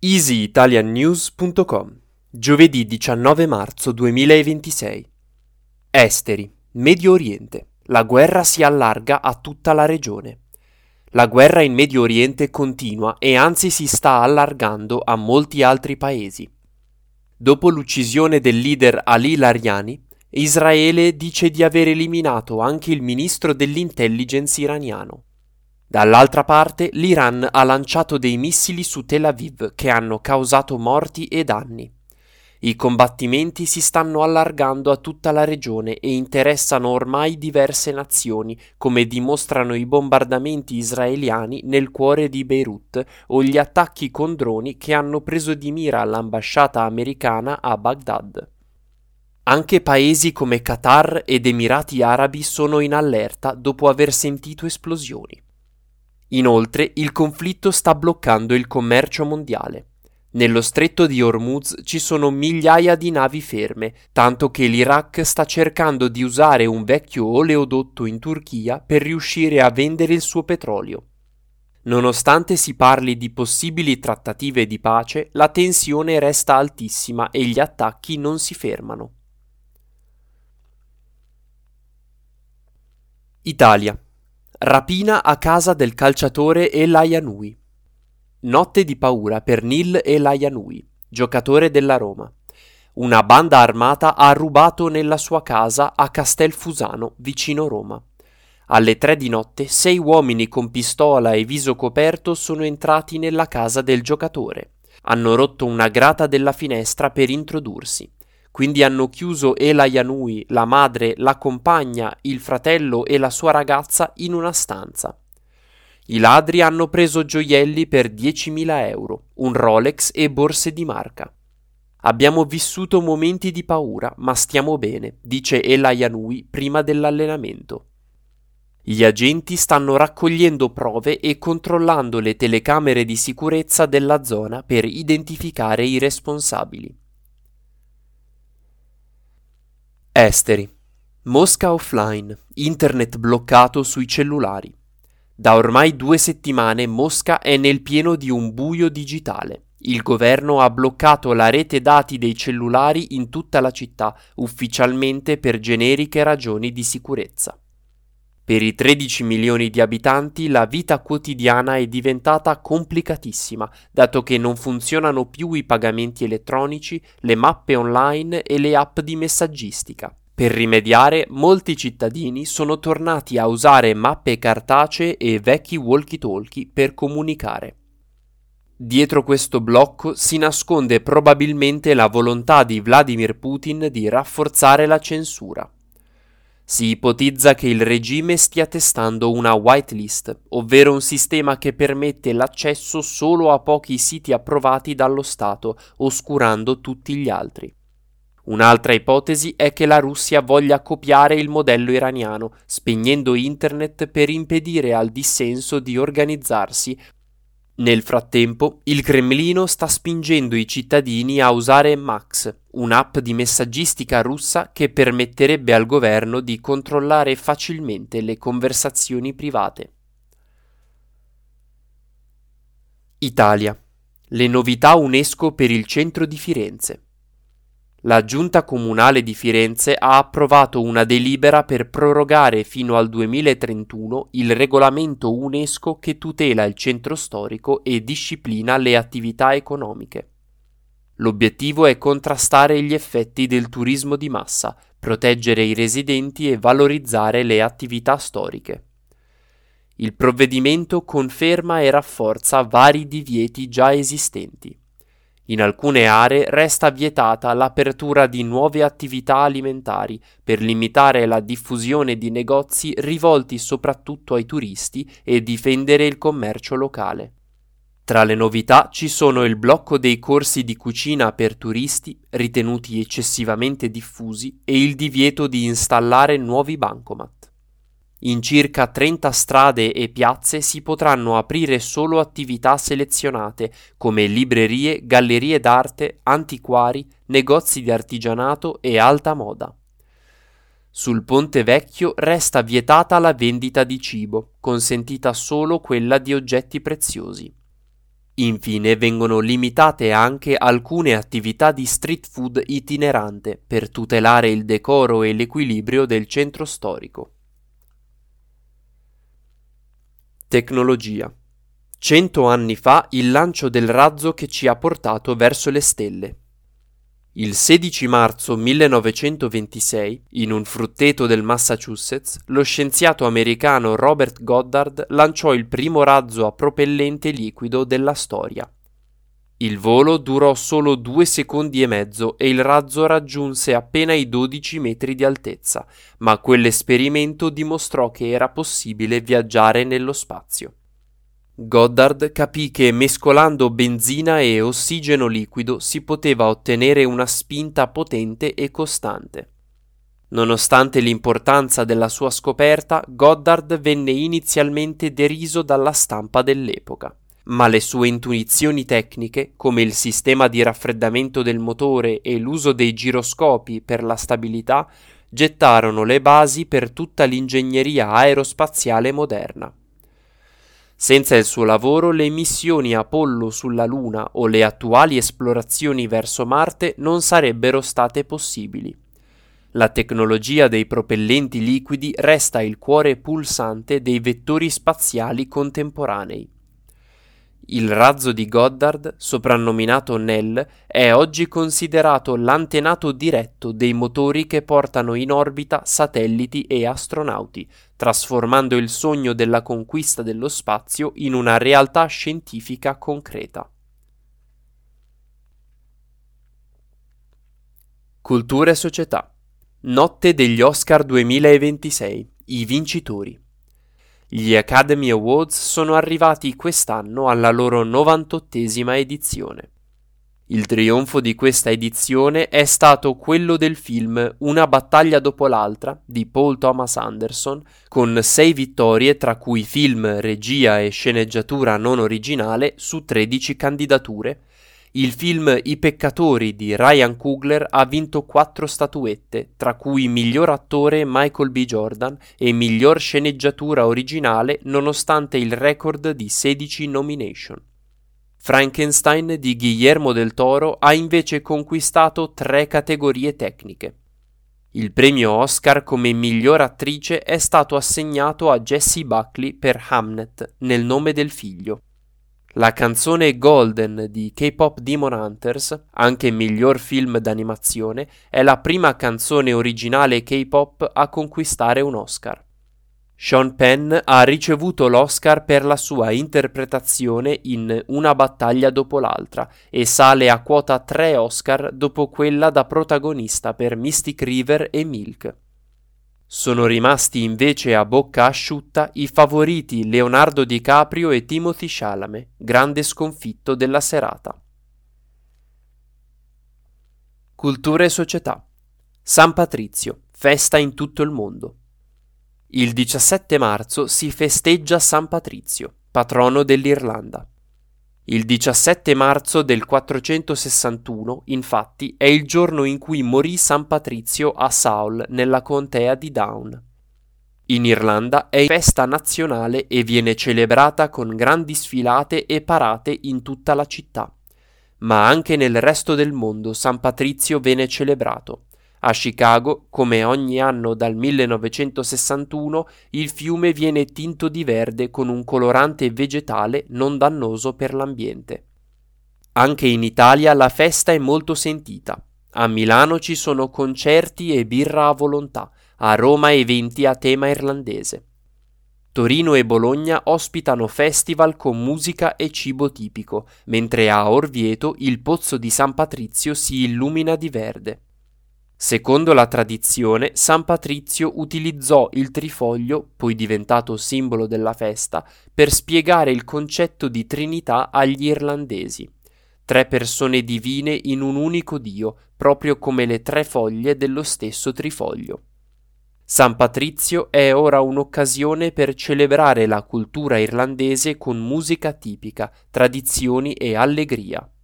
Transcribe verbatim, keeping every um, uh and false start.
easy italian news punto com, giovedì diciannove marzo duemilaventisei. Esteri, Medio Oriente. La guerra si allarga a tutta la regione. La guerra in Medio Oriente continua e anzi si sta allargando a molti altri paesi. Dopo l'uccisione del leader Ali Larijani, Israele dice di aver eliminato anche il ministro dell'intelligence iraniano. Dall'altra parte, l'Iran ha lanciato dei missili su Tel Aviv che hanno causato morti e danni. I combattimenti si stanno allargando a tutta la regione e interessano ormai diverse nazioni, come dimostrano i bombardamenti israeliani nel cuore di Beirut o gli attacchi con droni che hanno preso di mira l'ambasciata americana a Baghdad. Anche paesi come Qatar ed Emirati Arabi sono in allerta dopo aver sentito esplosioni. Inoltre, il conflitto sta bloccando il commercio mondiale. Nello stretto di Hormuz ci sono migliaia di navi ferme, tanto che l'Iraq sta cercando di usare un vecchio oleodotto in Turchia per riuscire a vendere il suo petrolio. Nonostante si parli di possibili trattative di pace, la tensione resta altissima e gli attacchi non si fermano. Italia. Rapina a casa del calciatore El Ayanoui. Notte di paura per Nil El Ayanoui, giocatore della Roma. Una banda armata ha rubato nella sua casa a Castelfusano, vicino Roma. Alle tre di notte, sei uomini con pistola e viso coperto sono entrati nella casa del giocatore. Hanno rotto una grata della finestra per introdursi. Quindi hanno chiuso El Ayanoui, la madre, la compagna, il fratello e la sua ragazza in una stanza. I ladri hanno preso gioielli per diecimila euro, un Rolex e borse di marca. Abbiamo vissuto momenti di paura, ma stiamo bene, dice El Ayanoui prima dell'allenamento. Gli agenti stanno raccogliendo prove e controllando le telecamere di sicurezza della zona per identificare i responsabili. Esteri. Mosca offline, internet bloccato sui cellulari. Da ormai due settimane Mosca è nel pieno di un buio digitale. Il governo ha bloccato la rete dati dei cellulari in tutta la città, ufficialmente per generiche ragioni di sicurezza. Per i tredici milioni di abitanti la vita quotidiana è diventata complicatissima, dato che non funzionano più i pagamenti elettronici, le mappe online e le app di messaggistica. Per rimediare, molti cittadini sono tornati a usare mappe cartacee e vecchi walkie-talkie per comunicare. Dietro questo blocco si nasconde probabilmente la volontà di Vladimir Putin di rafforzare la censura. Si ipotizza che il regime stia testando una whitelist, ovvero un sistema che permette l'accesso solo a pochi siti approvati dallo Stato, oscurando tutti gli altri. Un'altra ipotesi è che la Russia voglia copiare il modello iraniano, spegnendo internet per impedire al dissenso di organizzarsi. Nel frattempo, il Cremlino sta spingendo i cittadini a usare Max, un'app di messaggistica russa che permetterebbe al governo di controllare facilmente le conversazioni private. Italia. Le novità UNESCO per il centro di Firenze. La Giunta Comunale di Firenze ha approvato una delibera per prorogare fino al duemilatrentuno il regolamento UNESCO che tutela il centro storico e disciplina le attività economiche. L'obiettivo è contrastare gli effetti del turismo di massa, proteggere i residenti e valorizzare le attività storiche. Il provvedimento conferma e rafforza vari divieti già esistenti. In alcune aree resta vietata l'apertura di nuove attività alimentari per limitare la diffusione di negozi rivolti soprattutto ai turisti e difendere il commercio locale. Tra le novità ci sono il blocco dei corsi di cucina per turisti, ritenuti eccessivamente diffusi, e il divieto di installare nuovi bancomat. In circa trenta strade e piazze si potranno aprire solo attività selezionate come librerie, gallerie d'arte, antiquari, negozi di artigianato e alta moda. Sul Ponte Vecchio resta vietata la vendita di cibo, consentita solo quella di oggetti preziosi. Infine vengono limitate anche alcune attività di street food itinerante per tutelare il decoro e l'equilibrio del centro storico. Tecnologia. Cento anni fa il lancio del razzo che ci ha portato verso le stelle. Il sedici marzo millenovecentoventisei, in un frutteto del Massachusetts, lo scienziato americano Robert Goddard lanciò il primo razzo a propellente liquido della storia. Il volo durò solo due secondi e mezzo e il razzo raggiunse appena i dodici metri di altezza, ma quell'esperimento dimostrò che era possibile viaggiare nello spazio. Goddard capì che mescolando benzina e ossigeno liquido si poteva ottenere una spinta potente e costante. Nonostante l'importanza della sua scoperta, Goddard venne inizialmente deriso dalla stampa dell'epoca, ma le sue intuizioni tecniche, come il sistema di raffreddamento del motore e l'uso dei giroscopi per la stabilità, gettarono le basi per tutta l'ingegneria aerospaziale moderna. Senza il suo lavoro, le missioni Apollo sulla Luna o le attuali esplorazioni verso Marte non sarebbero state possibili. La tecnologia dei propellenti liquidi resta il cuore pulsante dei vettori spaziali contemporanei. Il razzo di Goddard, soprannominato Nell, è oggi considerato l'antenato diretto dei motori che portano in orbita satelliti e astronauti, trasformando il sogno della conquista dello spazio in una realtà scientifica concreta. Cultura e società. Notte degli Oscar duemilaventisei. I vincitori. Gli Academy Awards sono arrivati quest'anno alla loro novantottesima edizione. Il trionfo di questa edizione è stato quello del film Una battaglia dopo l'altra di Paul Thomas Anderson, con sei vittorie tra cui film, regia e sceneggiatura non originale su tredici candidature. Il film I peccatori di Ryan Coogler ha vinto quattro statuette, tra cui miglior attore Michael B. Jordan e miglior sceneggiatura originale nonostante il record di sedici nomination. Frankenstein di Guillermo del Toro ha invece conquistato tre categorie tecniche. Il premio Oscar come miglior attrice è stato assegnato a Jessie Buckley per Hamnet, Nel nome del figlio. La canzone Golden di K-Pop Demon Hunters, anche miglior film d'animazione, è la prima canzone originale K-pop a conquistare un Oscar. Sean Penn ha ricevuto l'Oscar per la sua interpretazione in Una battaglia dopo l'altra e sale a quota tre Oscar dopo quella da protagonista per Mystic River e Milk. Sono rimasti invece a bocca asciutta i favoriti Leonardo DiCaprio e Timothée Chalamet, grande sconfitto della serata. Cultura e società. San Patrizio, festa in tutto il mondo. Il diciassette marzo si festeggia San Patrizio, patrono dell'Irlanda. Il diciassette marzo del quattrocentosessantuno, infatti, è il giorno in cui morì San Patrizio a Saul, nella contea di Down. In Irlanda è festa nazionale e viene celebrata con grandi sfilate e parate in tutta la città. Ma anche nel resto del mondo San Patrizio viene celebrato. A Chicago, come ogni anno dal millenovecentosessantuno, il fiume viene tinto di verde con un colorante vegetale non dannoso per l'ambiente. Anche in Italia la festa è molto sentita. A Milano ci sono concerti e birra a volontà, a Roma eventi a tema irlandese. Torino e Bologna ospitano festival con musica e cibo tipico, mentre a Orvieto il pozzo di San Patrizio si illumina di verde. Secondo la tradizione, San Patrizio utilizzò il trifoglio, poi diventato simbolo della festa, per spiegare il concetto di Trinità agli irlandesi. Tre persone divine in un unico Dio, proprio come le tre foglie dello stesso trifoglio. San Patrizio è ora un'occasione per celebrare la cultura irlandese con musica tipica, tradizioni e allegria.